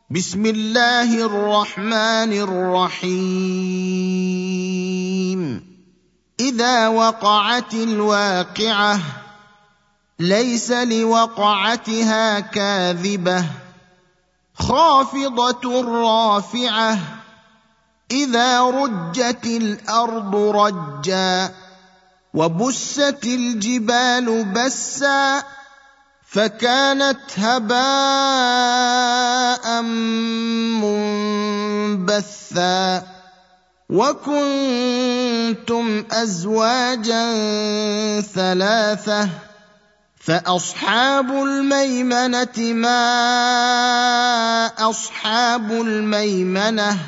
بسم الله الرحمن الرحيم. إذا وقعت الواقعة ليس لوقعتها كاذبة خافضة رافعة إذا رجت الأرض رجا وبست الجبال بسا فكانت هباء منبثا وكنتم أزواجا ثلاثة فأصحاب الميمنة ما أصحاب الميمنة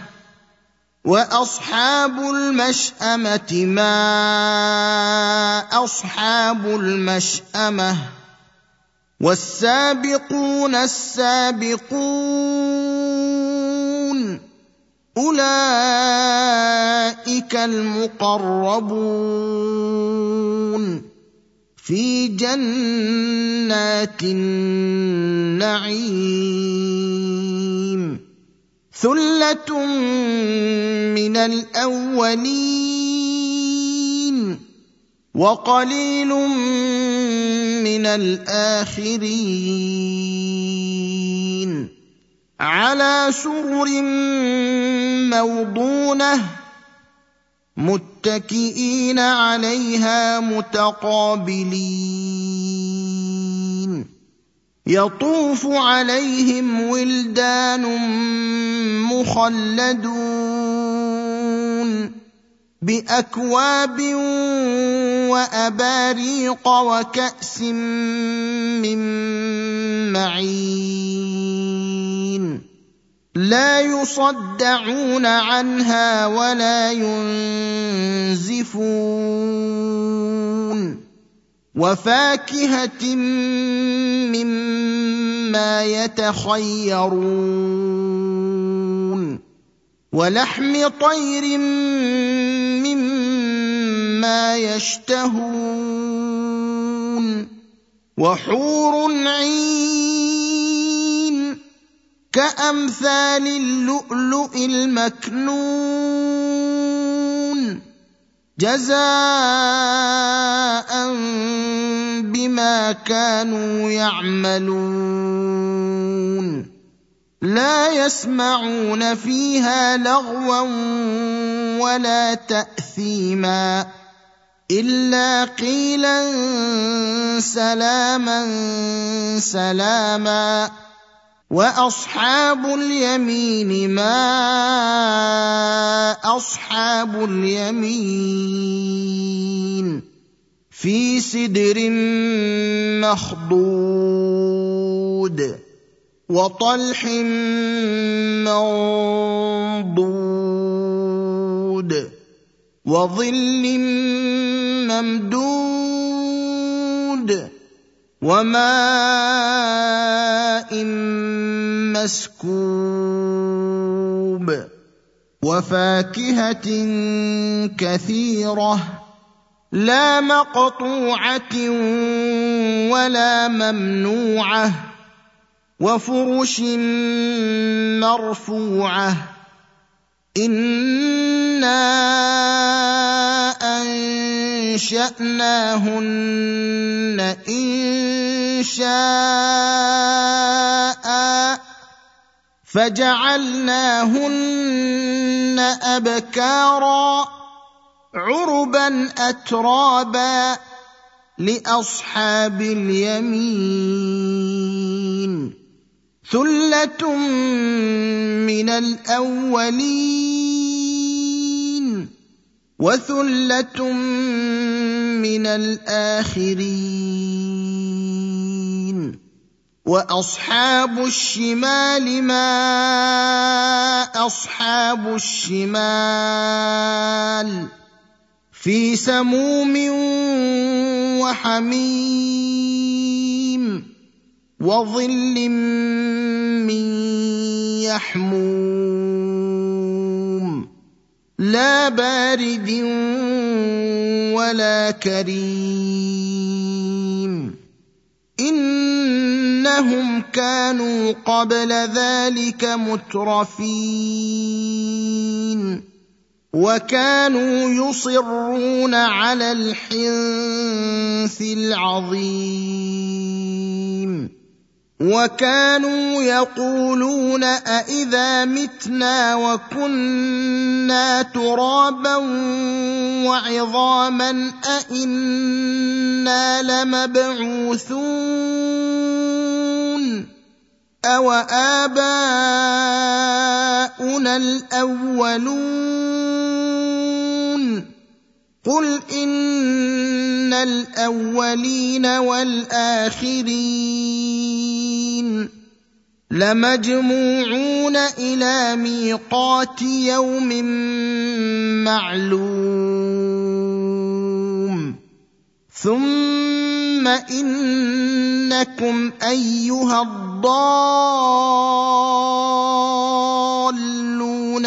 وأصحاب المشأمة ما أصحاب المشأمة والسابقون السابقون أولئك المقربون في جنات النعيم ثلة من الأولين وقليل من الآخرين على سرر موضونة متكئين عليها متقابلين يطوف عليهم ولدان مخلدون بأكواب وأباريق وكأس من معين لا يصدعون عنها ولا ينزفون وفاكهة مما يتخيرون ولحم طير مما يشتهون وحور عين كأمثال اللؤلؤ المكنون جزاء بما كانوا يعملون لا يسمعون فيها لغوا ولا تأثيما إلا قيلا سلاما سلاما وأصحاب اليمين ما أصحاب اليمين في سدر مخضود وطلح منضود وظل ممدود وماء مسكوب وفاكهة كثيرة لا مقطوعة ولا ممنوعة وفرش مرفوعة إنا أنشأناهن إنشاء فجعلناهن أبكارا عربا أترابا لأصحاب اليمين ثلة من الأولين وثلة من الآخرين وأصحاب الشمال ما أصحاب الشمال في سموم وحميم وظل من يحموم لا بارد ولا كريم إنهم كانوا قبل ذلك مترفين وكانوا يصرون على الحنث العظيم وكانوا يقولون أإذا متنا وكنا ترابا وعظاما أإنا لمبعوثون أوآباؤنا الأولون قل إن الأولين والآخرين لمجموعون إلى ميقات يوم معلوم ثم إنكم أيها الضالون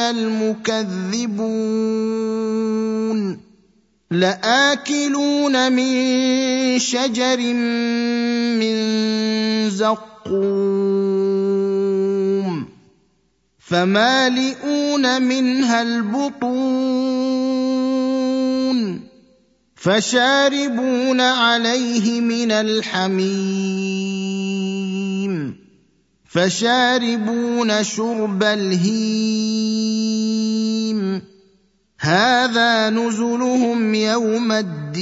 المكذبون لآكلون من شجر من زقوم فمالئون منها البطون فشاربون عليه من الحميم فشاربون شرب الهيم هذا نزلهم يوم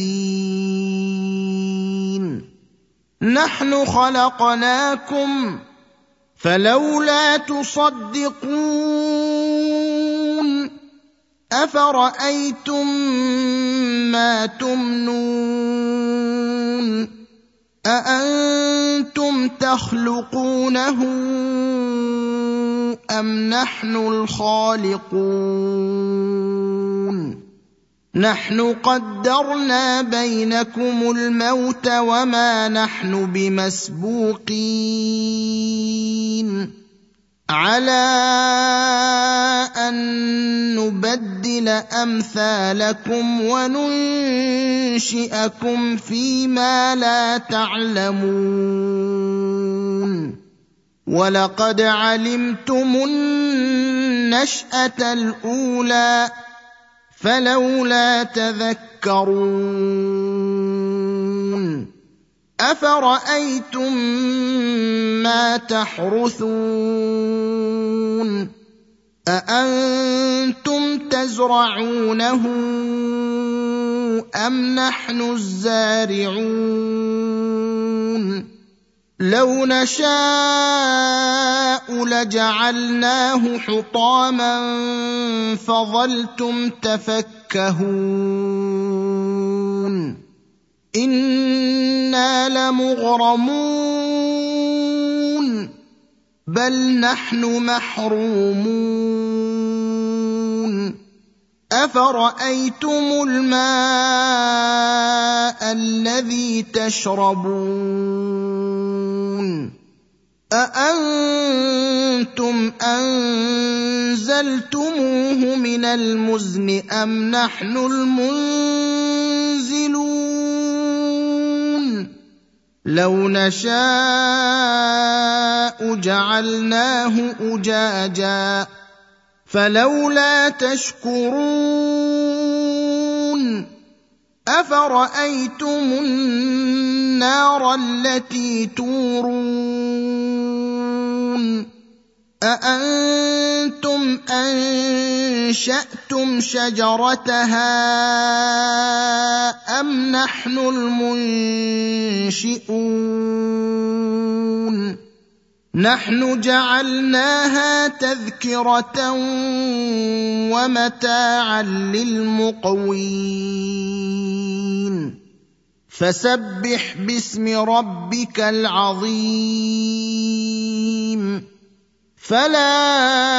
الدين نحن خلقناكم فلولا تصدقون أفرأيتم ما تمنون أأنتم تخلقونه أم نحن الخالقون نحن قدرنا بينكم الموت وما نحن بمسبوقين على أن نبدل أمثالكم وننشئكم فيما لا تعلمون ولقد علمتم النشأة الأولى فلولا تذكرون أفرأيتم ما تحرثون أأنتم تزرعونه أم نحن الزارعون لو نشاء لجعلناه حطاما فظلتم تفكهون إنا لمغرمون بل نحن محرومون أفرأيتم الماء الذي تشربون أأنتم أنزلتموه من المزن أم نحن المنزلون لو نشاء جعلناه أجاجا فلولا تشكرون أفرأيتم النار التي تورون أأنتم أنشأتم شجرتها أم نحن المنشئون نحن جعلناها تذكرة ومتاعا للمقوين فسبح باسم ربك العظيم فلا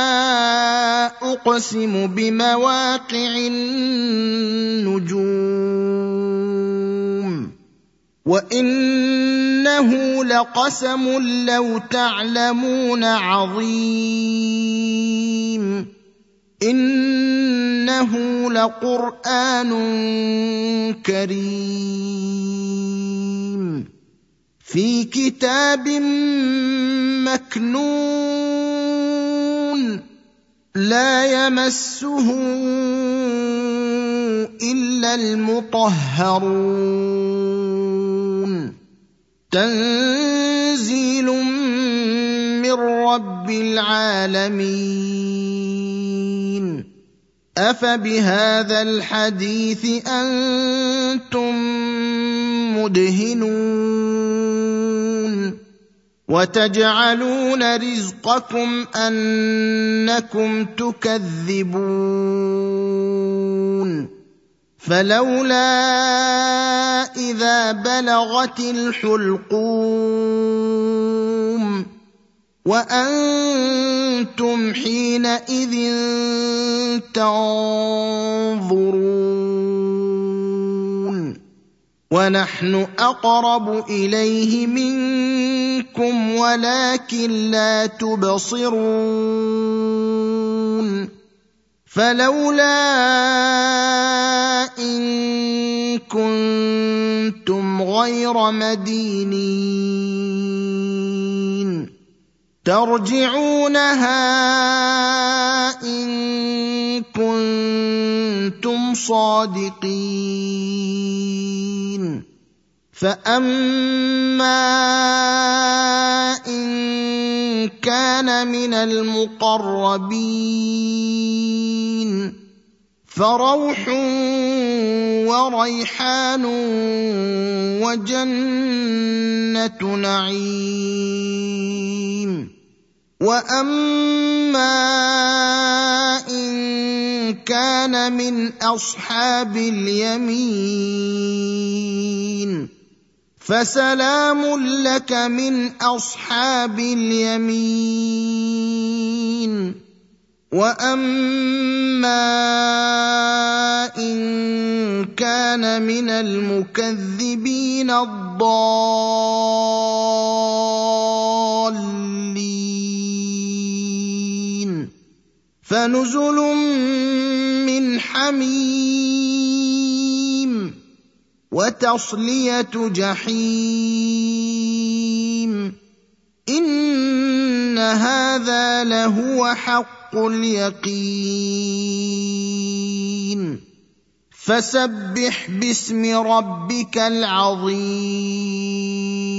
أقسم بمواقع النجوم وإنه لقسم لو تعلمون عظيم إنه لقرآن كريم في كتاب مكنون لا يمسه إلا المطهرون تنزيل من رب العالمين أفبهذا الحديث أنتم مدهنون وتجعلون رزقكم أنكم تكذبون فلولا إذا بلغت الحلقوم وأنتم حينئذ تنظرون ونحن أقرب إليه منكم ولكن لا تبصرون فلولا إن كنتم غير مدينين ترجعونها إن كنتم صادقين فأما إن كان من المقربين فروح وريحان وجنة نعيم وأما إن كان من أصحاب اليمين فسلام لك من أصحاب اليمين وأما إن كان من المكذبين الضالين فنزل من حميم وتصلية جحيم إن هذا لهو حق اليقين فسبح باسم ربك العظيم